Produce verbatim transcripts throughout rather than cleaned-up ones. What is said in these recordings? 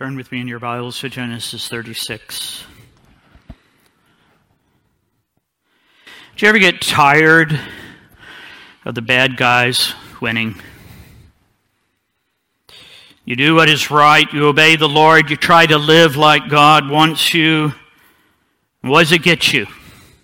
Turn with me in your Bibles to Genesis thirty-six. Do you ever get tired of the bad guys winning? You do what is right, you obey the Lord, you try to live like God wants you. What does it get you?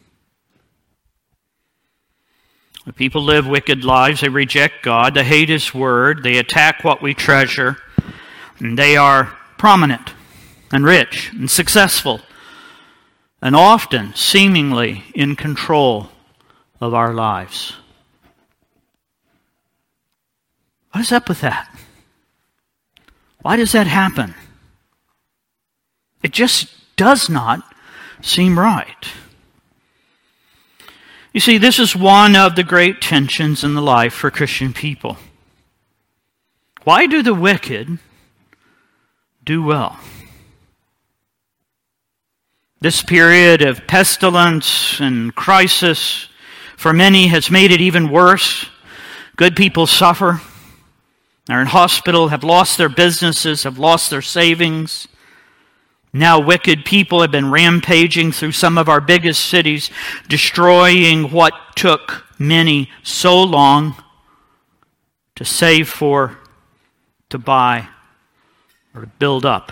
When people live wicked lives, they reject God, they hate His Word, they attack what we treasure, and they are prominent and rich and successful and often seemingly in control of our lives. What is up with that? Why does that happen? It just does not seem right. You see, this is one of the great tensions in the life for Christian people. Why do the wicked do well? This period of pestilence and crisis for many has made it even worse. Good people suffer. They're in hospital, have lost their businesses, have lost their savings. Now wicked people have been rampaging through some of our biggest cities, destroying what took many so long to save for, to buy, or to build up.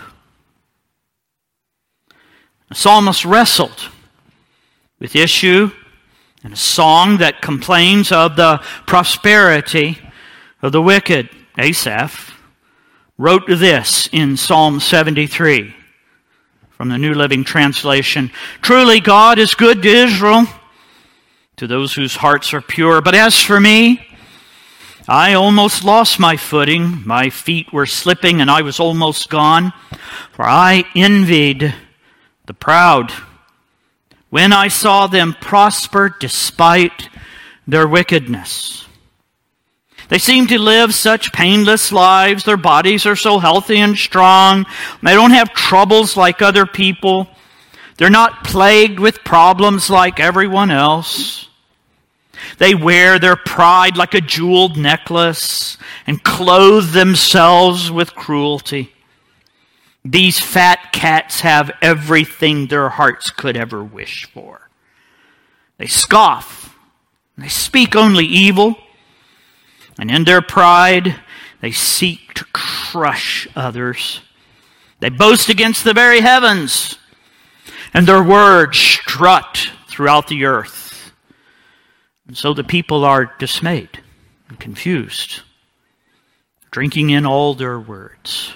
The psalmist wrestled with the issue in a song that complains of the prosperity of the wicked. Asaph wrote this in Psalm seventy-three from the New Living Translation. Truly God is good to Israel, to those whose hearts are pure. But as for me, I almost lost my footing. My feet were slipping and I was almost gone. For I envied the proud when I saw them prosper despite their wickedness. They seem to live such painless lives. Their bodies are so healthy and strong. They don't have troubles like other people. They're not plagued with problems like everyone else. They wear their pride like a jeweled necklace and clothe themselves with cruelty. These fat cats have everything their hearts could ever wish for. They scoff. They speak only evil. And in their pride, they seek to crush others. They boast against the very heavens, and their words strut throughout the earth. And so the people are dismayed and confused, drinking in all their words.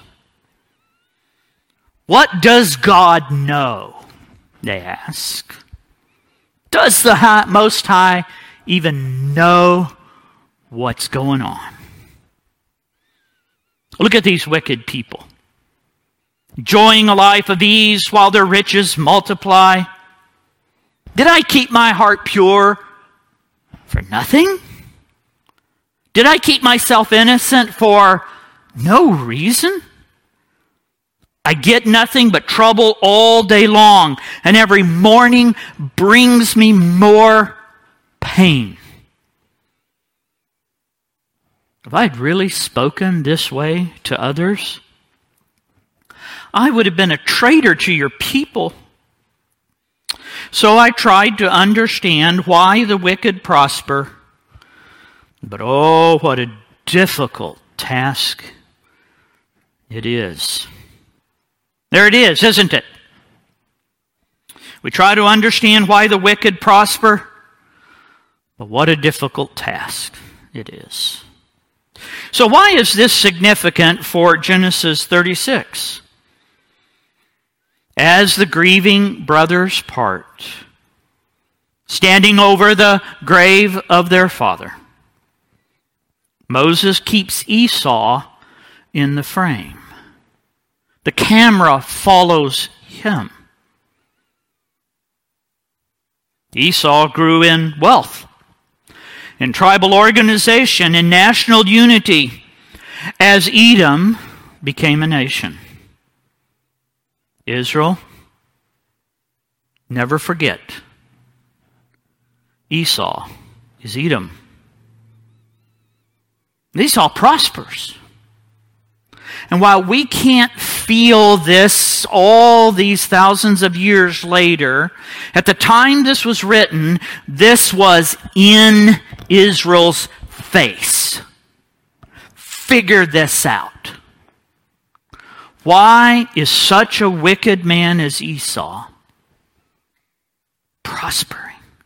What does God know? They ask. Does the high, Most High even know what's going on? Look at these wicked people, enjoying a life of ease while their riches multiply. Did I keep my heart pure for nothing? Did I keep myself innocent for no reason? I get nothing but trouble all day long, and every morning brings me more pain. If I had really spoken this way to others, I would have been a traitor to your people. So I tried to understand why the wicked prosper. But oh, what a difficult task it is. There it is, isn't it? We try to understand why the wicked prosper, but what a difficult task it is. So why is this significant for Genesis thirty-six? As the grieving brothers part, standing over the grave of their father, Moses keeps Esau in the frame. The camera follows him. Esau grew in wealth, in tribal organization, in national unity, as Edom became a nation. Israel, never forget, Esau is Edom. Esau prospers. And while we can't feel this all these thousands of years later, at the time this was written, this was in Israel's face. Figure this out. Why is such a wicked man as Esau prospering?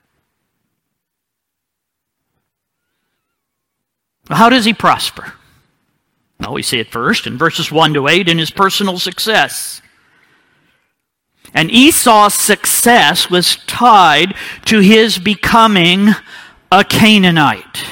How does he prosper? Well, we see it first in verses one to eight in his personal success. And Esau's success was tied to his becoming a Canaanite.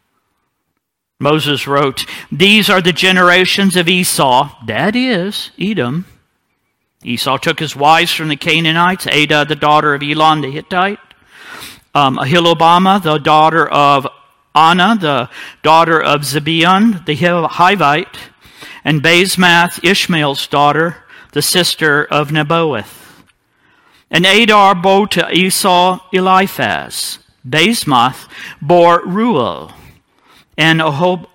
Moses wrote, "These are the generations of Esau," that is, Edom. Esau took his wives from the Canaanites, Adah, the daughter of Elon the Hittite, um, Aholibamah, the daughter of Anna, the daughter of Zibeon, the Hivite, and Basemath, Ishmael's daughter, the sister of Nebaioth. And Adar bore to Esau Eliphaz. Basemath bore Reuel, and Ahob-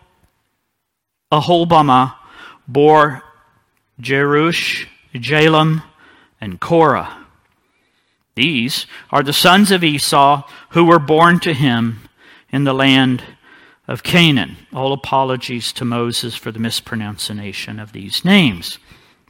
Aholibamah bore Jerush, Jalem, and Korah. These are the sons of Esau who were born to him in the land of Canaan. All apologies to Moses for the mispronunciation of these names.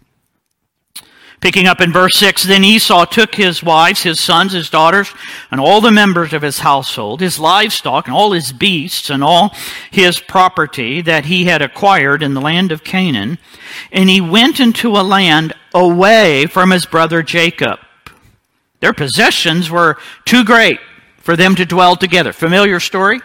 Picking up in verse six, then Esau took his wives, his sons, his daughters, and all the members of his household, his livestock, and all his beasts, and all his property that he had acquired in the land of Canaan, and he went into a land away from his brother Jacob. Their possessions were too great for them to dwell together. Familiar story?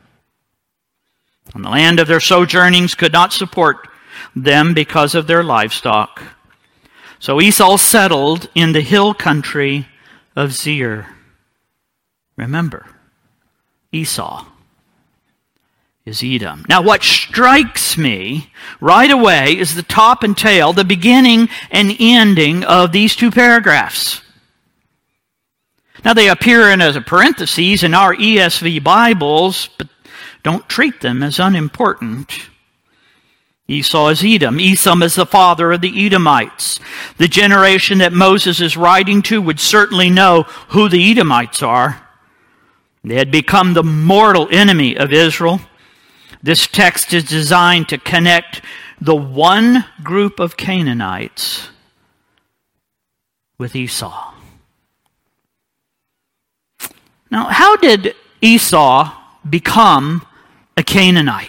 And the land of their sojournings could not support them because of their livestock. So Esau settled in the hill country of Seir. Remember, Esau is Edom. Now what strikes me right away is the top and tail, the beginning and ending of these two paragraphs. Now they appear in as a parentheses in our E S V Bibles, but don't treat them as unimportant. Esau is Edom. Esau is the father of the Edomites. The generation that Moses is writing to would certainly know who the Edomites are. They had become the mortal enemy of Israel. This text is designed to connect the one group of Canaanites with Esau. Now, how did Esau become a Canaanite?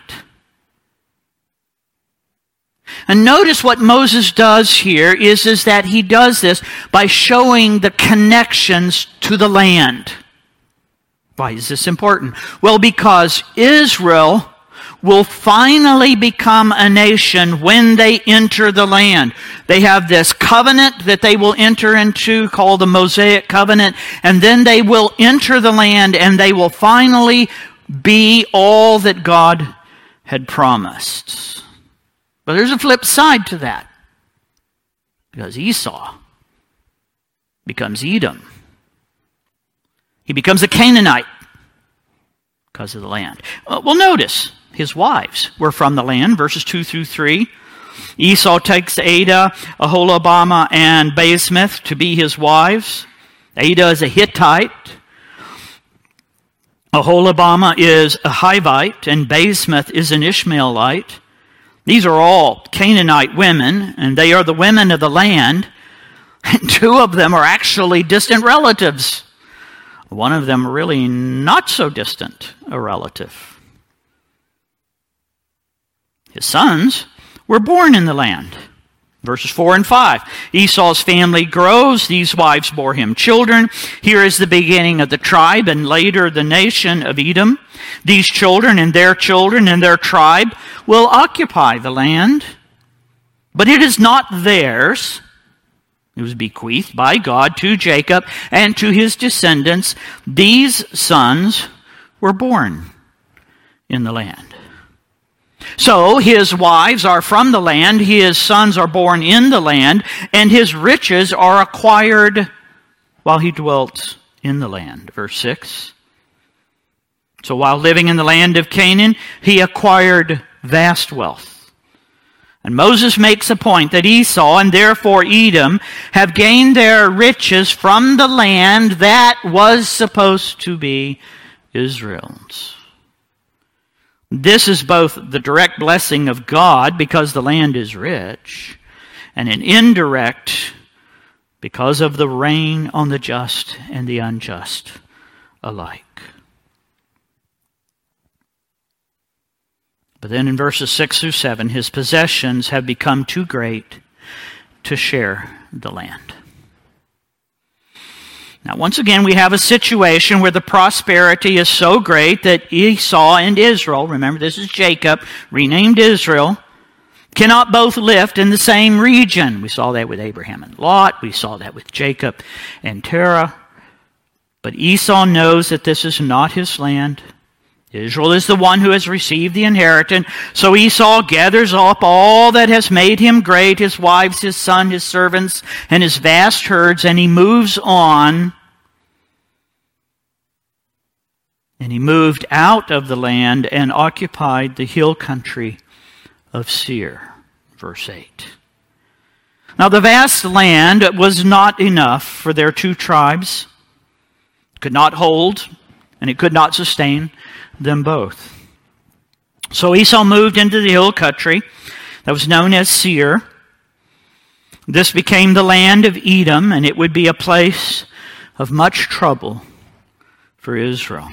And notice what Moses does here is, is that he does this by showing the connections to the land. Why is this important? Well, because Israel will finally become a nation when they enter the land. They have this covenant that they will enter into called the Mosaic covenant, and then they will enter the land and they will finally be all that God had promised. But there's a flip side to that. Because Esau becomes Edom. He becomes a Canaanite because of the land. Well, notice, his wives were from the land, verses two through three. Esau takes Adah, Aholibamah, and Basemath to be his wives. Adah is a Hittite. Aholibamah is a Hivite, and Basemath is an Ishmaelite. These are all Canaanite women, and they are the women of the land. And two of them are actually distant relatives. One of them really not so distant a relative. His sons were born in the land. Verses four and five. Esau's family grows. These wives bore him children. Here is the beginning of the tribe and later the nation of Edom. These children and their children and their tribe will occupy the land. But it is not theirs. It was bequeathed by God to Jacob and to his descendants. These sons were born in the land. So his wives are from the land, his sons are born in the land, and his riches are acquired while he dwelt in the land. Verse six. So while living in the land of Canaan, he acquired vast wealth. And Moses makes a point that Esau and therefore Edom have gained their riches from the land that was supposed to be Israel's. This is both the direct blessing of God because the land is rich, and an indirect because of the rain on the just and the unjust alike. But then in verses six through seven, his possessions have become too great to share the land. Now, once again, we have a situation where the prosperity is so great that Esau and Israel, remember this is Jacob, renamed Israel, cannot both live in the same region. We saw that with Abraham and Lot. We saw that with Jacob and Terah. But Esau knows that this is not his land. Israel is the one who has received the inheritance. So Esau gathers up all that has made him great, his wives, his son, his servants, and his vast herds, and he moves on. And he moved out of the land and occupied the hill country of Seir. Verse eight. Now the vast land was not enough for their two tribes. It could not hold, and it could not sustain them both. So Esau moved into the hill country that was known as Seir. This became the land of Edom, and it would be a place of much trouble for Israel.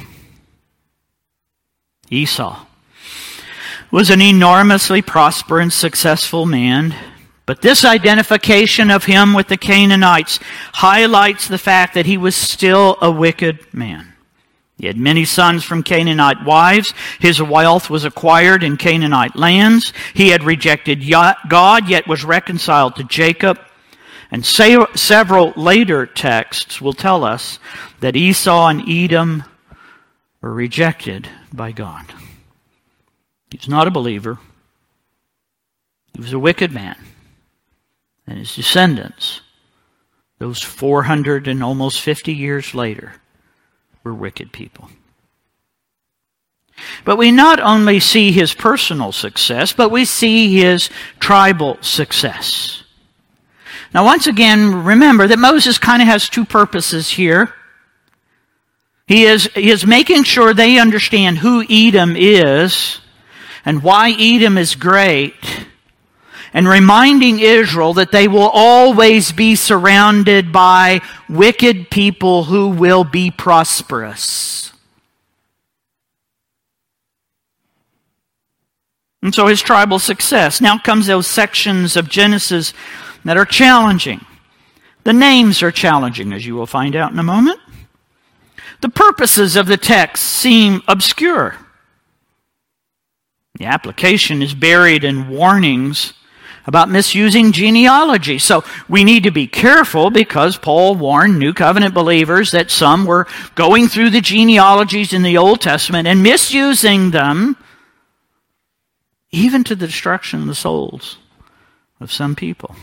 Esau was an enormously prosperous and successful man, but this identification of him with the Canaanites highlights the fact that he was still a wicked man. He had many sons from Canaanite wives. His wealth was acquired in Canaanite lands. He had rejected God, yet was reconciled to Jacob. And several later texts will tell us that Esau and Edom were rejected by God. He was not a believer. He was a wicked man. And his descendants, those four hundred and almost fifty years later, were wicked people. But we not only see his personal success, but we see his tribal success. Now once again, remember that Moses kind of has two purposes here. He is, he is making sure they understand who Edom is and why Edom is great, and reminding Israel that they will always be surrounded by wicked people who will be prosperous. And so his tribal success. Now comes those sections of Genesis that are challenging. The names are challenging, as you will find out in a moment. The purposes of the text seem obscure. The application is buried in warnings about misusing genealogy. So we need to be careful because Paul warned New Covenant believers that some were going through the genealogies in the Old Testament and misusing them, even to the destruction of the souls of some people.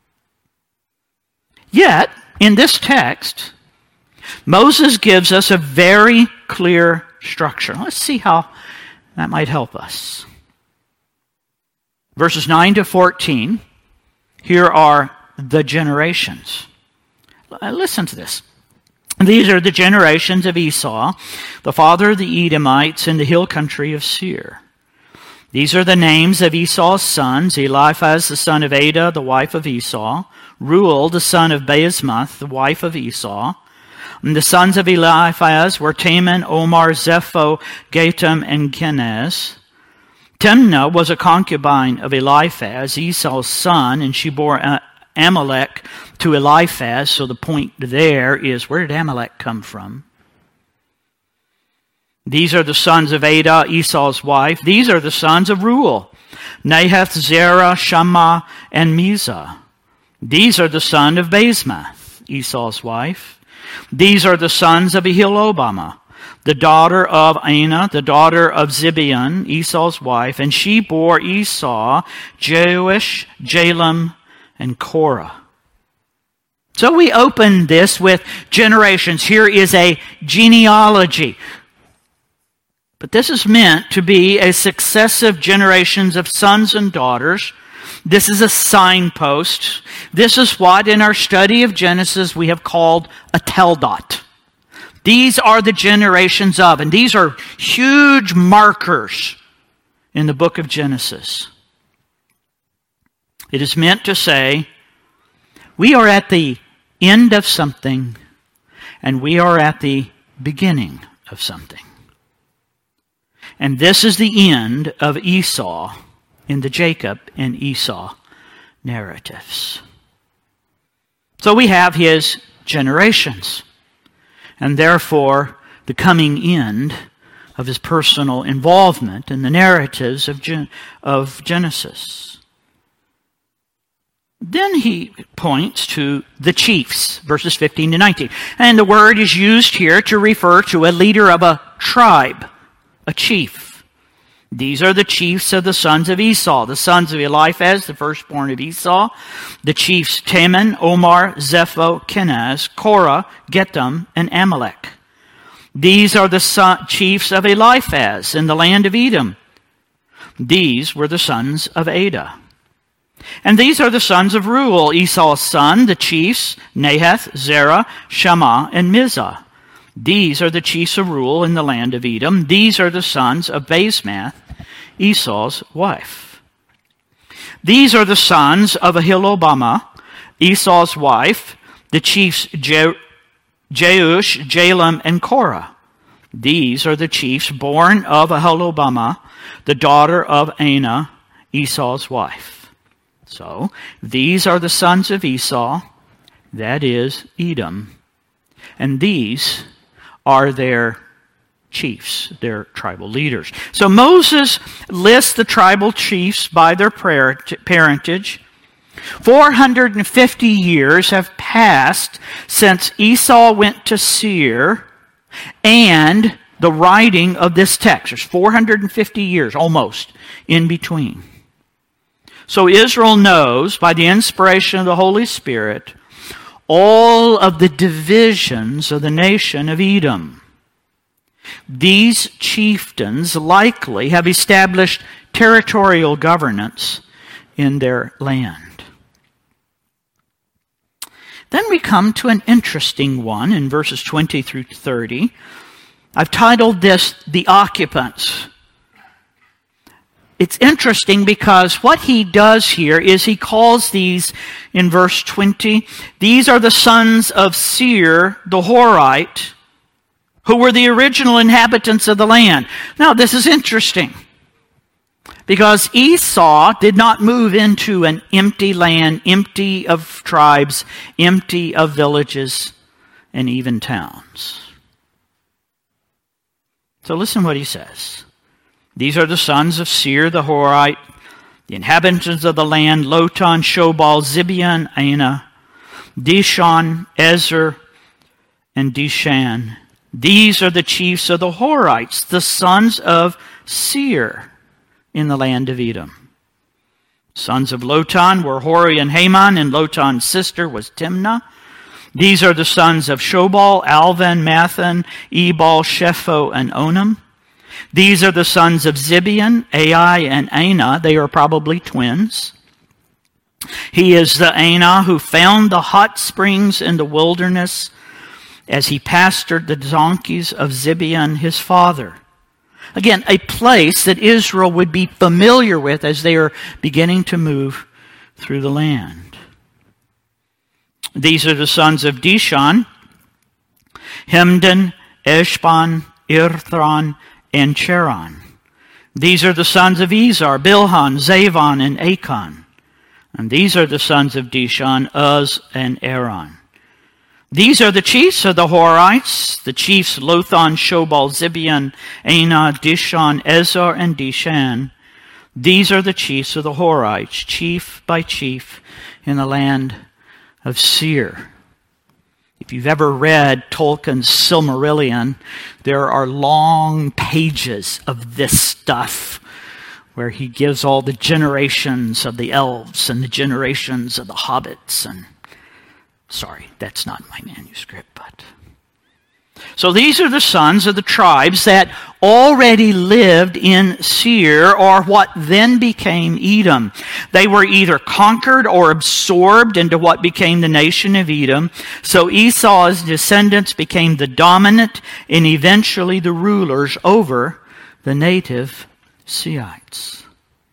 Yet, in this text, Moses gives us a very clear structure. Let's see how that might help us. Verses nine to fourteen, here are the generations. Listen to this. These are the generations of Esau, the father of the Edomites in the hill country of Seir. These are the names of Esau's sons: Eliphaz, the son of Adah, the wife of Esau; Reuel, the son of Basemath, the wife of Esau. And the sons of Eliphaz were Teman, Omar, Zepho, Gatam, and Kenaz. Timnah was a concubine of Eliphaz, Esau's son, and she bore Amalek to Eliphaz. So the point there is, where did Amalek come from? These are the sons of Adah, Esau's wife. These are the sons of Reuel: Nahath, Zerah, Shammah, and Mizah. These are the sons of Basemath, Esau's wife. These are the sons of Ahilobamah, the daughter of Anah, the daughter of Zibeon, Esau's wife, and she bore Esau Jeush, Jalam, and Korah. So we open this with generations. Here is a genealogy. But this is meant to be a successive generations of sons and daughters This is a signpost. This is what in our study of Genesis we have called a teldot. These are the generations of, and these are huge markers in the book of Genesis. It is meant to say, we are at the end of something, and we are at the beginning of something. And this is the end of Esau in the Jacob and Esau narratives. So we have his generations, and therefore the coming end of his personal involvement in the narratives of, Gen- of Genesis. Then he points to the chiefs, verses fifteen to nineteen. And the word is used here to refer to a leader of a tribe, a chief. These are the chiefs of the sons of Esau, the sons of Eliphaz, the firstborn of Esau, the chiefs Teman, Omar, Zepho, Kenaz, Korah, Getam, and Amalek. These are the son- chiefs of Eliphaz in the land of Edom. These were the sons of Adah. And these are the sons of Reuel, Esau's son, the chiefs, Nahath, Zerah, Shammah, and Mizah. These are the chiefs of Reuel in the land of Edom. These are the sons of Basemath, Esau's wife. These are the sons of Aholibamah, Esau's wife, the chiefs Je- Jeush, Jalam, and Korah. These are the chiefs born of Aholibamah, the daughter of Anah, Esau's wife. So, these are the sons of Esau, that is, Edom. And these are their chiefs, their tribal leaders. So Moses lists the tribal chiefs by their parentage. four hundred fifty years have passed since Esau went to Seir and the writing of this text. There's four hundred fifty years, almost, in between. So Israel knows, by the inspiration of the Holy Spirit, all of the divisions of the nation of Edom. These chieftains likely have established territorial governance in their land. Then we come to an interesting one in verses twenty through thirty. I've titled this, The Occupants. It's interesting because what he does here is he calls these, in verse twenty, these are the sons of Seir, the Horite, who were the original inhabitants of the land. Now, this is interesting because Esau did not move into an empty land, empty of tribes, empty of villages, and even towns. So listen what he says. These are the sons of Seir the Horite, the inhabitants of the land, Lotan, Shobal, Zibeon, Anah, Dishon, Ezer, and Dishan. These are the chiefs of the Horites, the sons of Seir in the land of Edom. Sons of Lotan were Hori and Haman, and Lotan's sister was Timnah. These are the sons of Shobal, Alvan, Mathan, Ebal, Shepho, and Onam. These are the sons of Zibeon, Ai, and Anah. They are probably twins. He is the Anah who found the hot springs in the wilderness as he pastured the donkeys of Zibeon, his father. Again, a place that Israel would be familiar with as they are beginning to move through the land. These are the sons of Dishon, Hemdan, Eshban, Irthron, and Cheran. These are the sons of Ezar, Bilhan, Zavon, and Achan. And these are the sons of Dishon, Uz, and Aaron. These are the chiefs of the Horites, the chiefs Lothon, Shobal, Zibeon, Anah, Dishon, Ezer, and Dishan. These are the chiefs of the Horites, chief by chief, in the land of Seir. If you've ever read Tolkien's Silmarillion, there are long pages of this stuff where he gives all the generations of the elves and the generations of the hobbits. And sorry, that's not my manuscript, but So these are the sons of the tribes that already lived in Seir, or what then became Edom. They were either conquered or absorbed into what became the nation of Edom. So Esau's descendants became the dominant and eventually the rulers over the native Seites.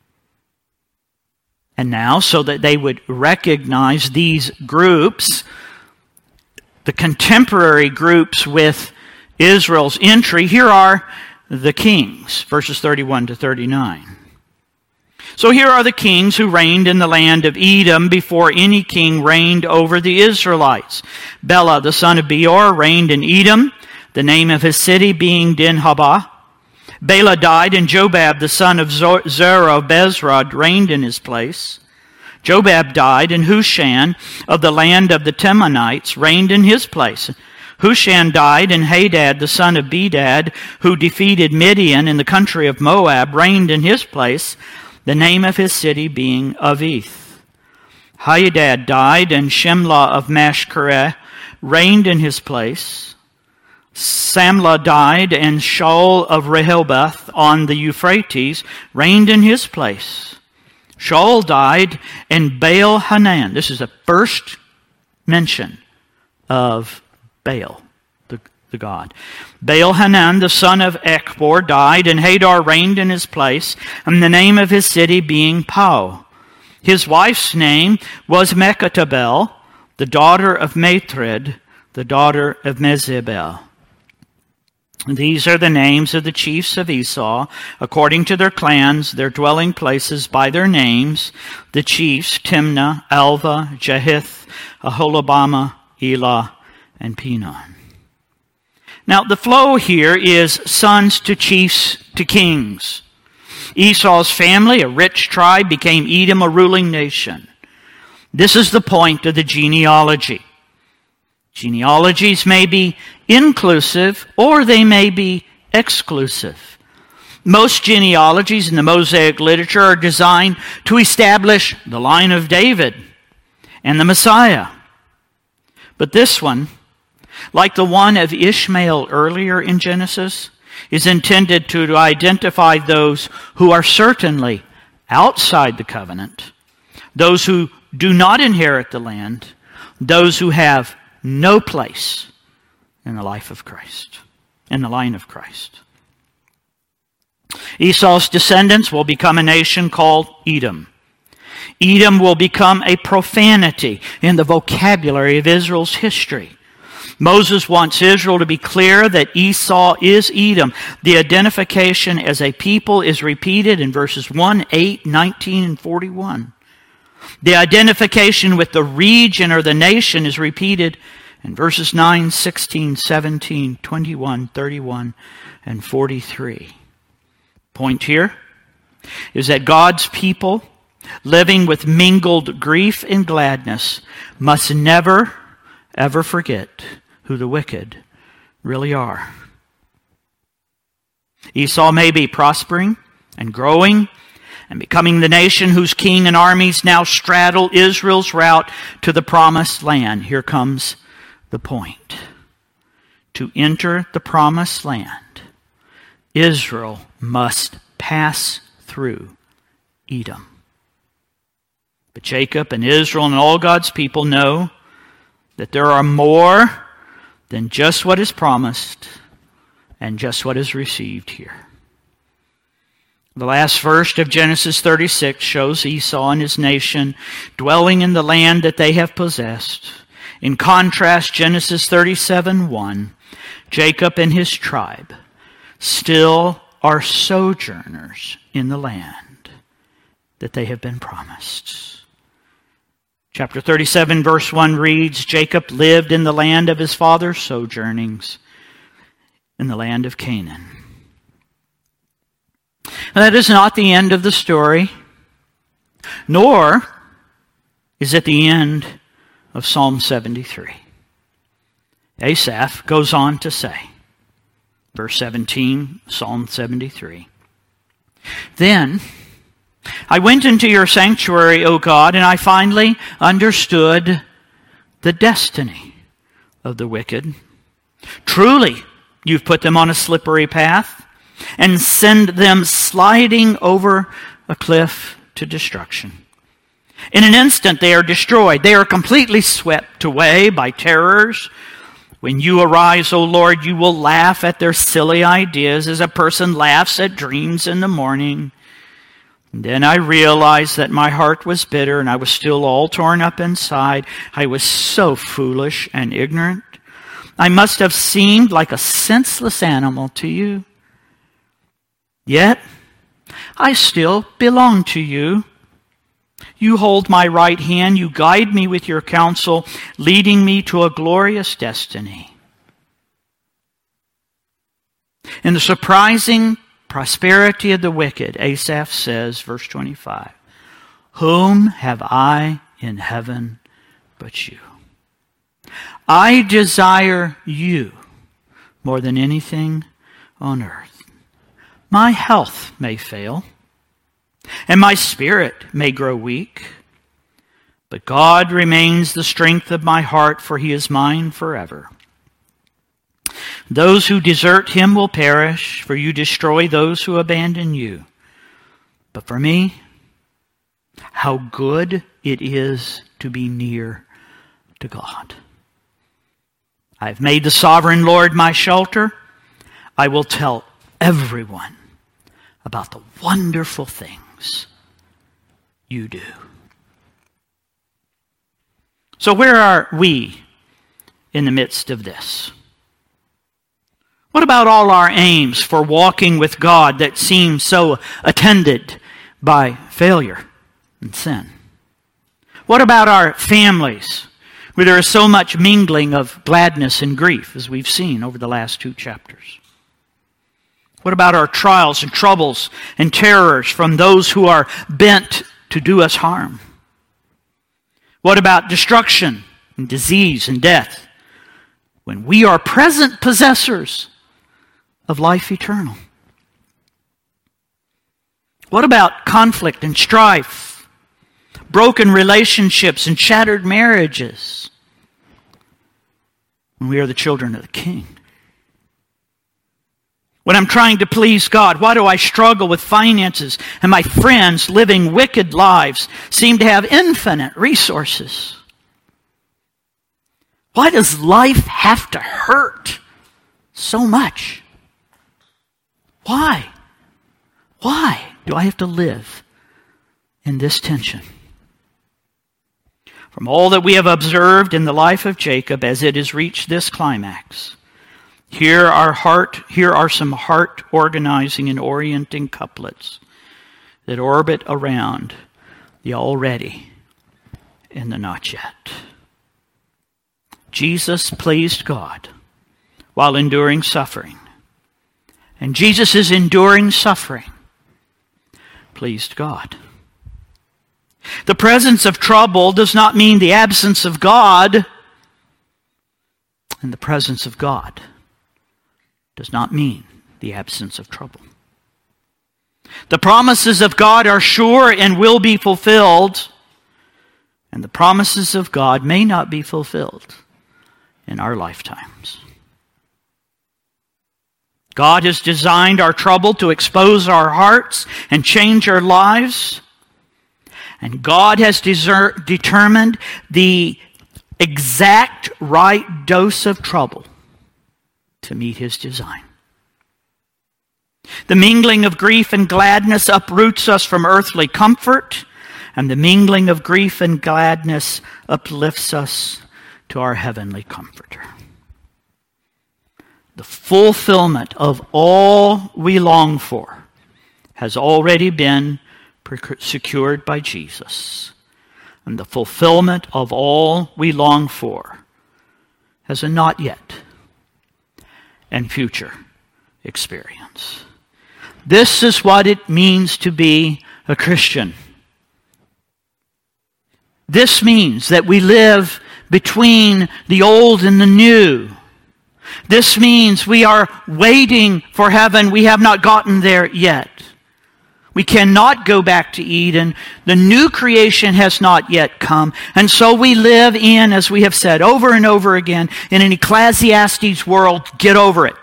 And now, so that they would recognize these groups, the contemporary groups with Israel's entry, here are the kings, verses thirty-one to thirty-nine. So here are the kings who reigned in the land of Edom before any king reigned over the Israelites. Bela, the son of Beor, reigned in Edom, the name of his city being Dinhabah. Bela died, and Jobab, the son of Zerah of Bezrah, reigned in his place. Jobab died, and Hushan of the land of the Temanites reigned in his place. Hushan died, and Hadad, the son of Bedad, who defeated Midian in the country of Moab, reigned in his place, the name of his city being Avith. Hadad died, and Shemlah of Mashkareh reigned in his place. Samlah died, and Shaul of Rehoboth on the Euphrates reigned in his place. Shaul died, and Baal Hanan, this is the first mention of Baal, the, the god. Baal Hanan, the son of Ekbor, died, and Hadar reigned in his place, and the name of his city being Pau. His wife's name was Mechatabel, the daughter of Matred, the daughter of Mezebel. These are the names of the chiefs of Esau, according to their clans, their dwelling places by their names, the chiefs, Timnah, Alva, Jahith, Aholabama, Elah, and Pinon. Now, the flow here is sons to chiefs to kings. Esau's family, a rich tribe, became Edom, a ruling nation. This is the point of the genealogy. Genealogies may be inclusive or they may be exclusive. Most genealogies in the Mosaic literature are designed to establish the line of David and the Messiah. But this one, like the one of Ishmael earlier in Genesis, is intended to identify those who are certainly outside the covenant, those who do not inherit the land, those who have no place in the life of Christ, in the line of Christ. Esau's descendants will become a nation called Edom. Edom will become a profanity in the vocabulary of Israel's history. Moses wants Israel to be clear that Esau is Edom. The identification as a people is repeated in verses one, eight, nineteen, and forty-one. The identification with the region or the nation is repeated in verses nine, sixteen, seventeen, twenty-one, thirty-one, and forty-three. Point here is that God's people, living with mingled grief and gladness, must never, ever forget who the wicked really are. Esau may be prospering and growing and becoming the nation whose king and armies now straddle Israel's route to the promised land. Here comes the point. To enter the promised land, Israel must pass through Edom. But Jacob and Israel and all God's people know that there are more than just what is promised and just what is received here. The last verse of Genesis thirty-six shows Esau and his nation dwelling in the land that they have possessed. In contrast, Genesis thirty-seven one, Jacob and his tribe still are sojourners in the land that they have been promised. Chapter thirty-seven, verse one reads, Jacob lived in the land of his father's sojournings, in the land of Canaan. And that is not the end of the story, nor is it the end of Psalm seventy-three. Asaph goes on to say, verse seventeen, Psalm seventy-three, Then I went into your sanctuary, O God, and I finally understood the destiny of the wicked. Truly, you've put them on a slippery path and send them sliding over a cliff to destruction. In an instant, they are destroyed. They are completely swept away by terrors. When you arise, O Lord, you will laugh at their silly ideas as a person laughs at dreams in the morning. And then I realized that my heart was bitter and I was still all torn up inside. I was so foolish and ignorant. I must have seemed like a senseless animal to you. Yet, I still belong to you. You hold my right hand. You guide me with your counsel, leading me to a glorious destiny. In the surprising prosperity of the wicked, Asaph says, verse twenty-five, whom have I in heaven but you? I desire you more than anything on earth. My health may fail, and my spirit may grow weak, but God remains the strength of my heart, for he is mine forever. Those who desert him will perish, for you destroy those who abandon you. But for me, how good it is to be near to God. I have made the sovereign Lord my shelter. I will tell everyone about the wonderful things you do. So where are we in the midst of this? What about all our aims for walking with God that seem so attended by failure and sin? What about our families, where there is so much mingling of gladness and grief, as we've seen over the last two chapters? What about our trials and troubles and terrors from those who are bent to do us harm? What about destruction and disease and death, when we are present possessors of life eternal? What about conflict and strife, broken relationships and shattered marriages, when we are the children of the King? When I'm trying to please God, why do I struggle with finances and my friends living wicked lives seem to have infinite resources? Why does life have to hurt so much? Why? Why do I have to live in this tension? From all that we have observed in the life of Jacob as it has reached this climax, here are heart, here are some heart organizing and orienting couplets that orbit around the already and the not yet. Jesus pleased God while enduring suffering. And Jesus' enduring suffering pleased God. The presence of trouble does not mean the absence of God, and the presence of God does not mean the absence of trouble. The promises of God are sure and will be fulfilled, and the promises of God may not be fulfilled in our lifetimes. God has designed our trouble to expose our hearts and change our lives. And God has desert, determined the exact right dose of trouble to meet his design. The mingling of grief and gladness uproots us from earthly comfort, and the mingling of grief and gladness uplifts us to our heavenly comforter. The fulfillment of all we long for has already been secured by Jesus. And the fulfillment of all we long for has a not yet and future experience. This is what it means to be a Christian. This means that we live between the old and the new. This means we are waiting for heaven. We have not gotten there yet. We cannot go back to Eden. The new creation has not yet come. And so we live in, as we have said over and over again, in an Ecclesiastes world. Get over it.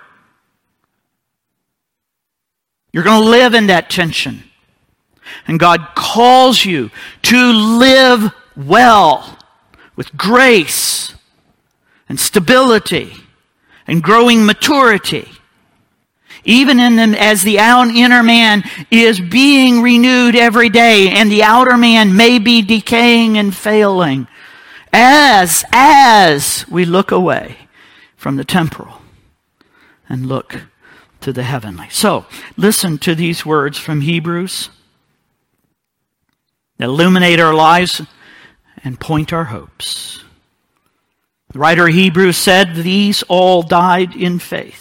You're going to live in that tension. And God calls you to live well with grace and stability and growing maturity. Even in them, as the inner man is being renewed every day, and the outer man may be decaying and failing, as, as we look away from the temporal and look to the heavenly. So, listen to these words from Hebrews that illuminate our lives and point our hopes. The writer of Hebrews said, these all died in faith,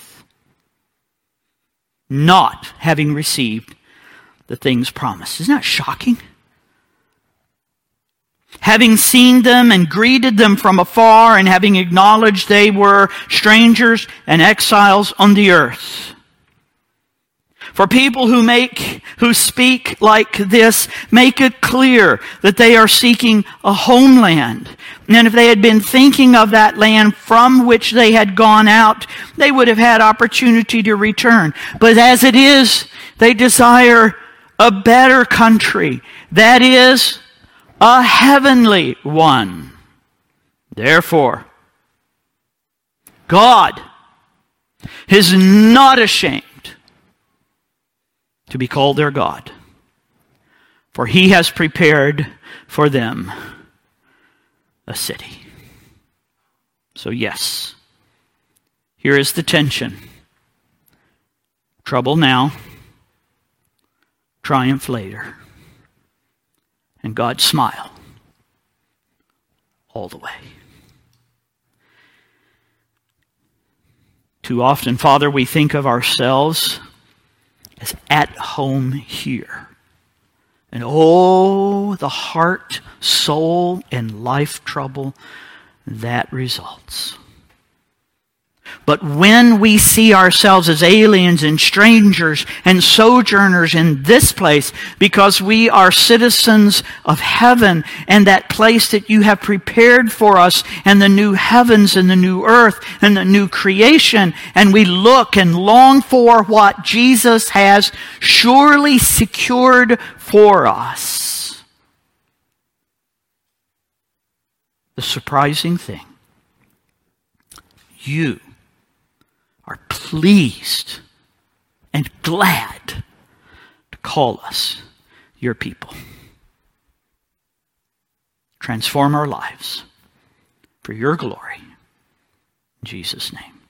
not having received the things promised. Isn't that shocking? Having seen them and greeted them from afar, and having acknowledged they were strangers and exiles on the earth. For people who make, who speak like this, make it clear that they are seeking a homeland. And if they had been thinking of that land from which they had gone out, they would have had opportunity to return. But as it is, they desire a better country. That is, a heavenly one. Therefore, God is not ashamed to be called their God, for He has prepared for them a city. So yes, here is the tension. Trouble now, triumph later, and God's smile all the way. Too often, Father, we think of ourselves as at home here. And oh, the heart, soul, and life trouble that results. But when we see ourselves as aliens and strangers and sojourners in this place, because we are citizens of heaven and that place that you have prepared for us, and the new heavens and the new earth and the new creation, and we look and long for what Jesus has surely secured for us. The surprising thing, you are pleased and glad to call us your people. Transform our lives for your glory. In Jesus' name.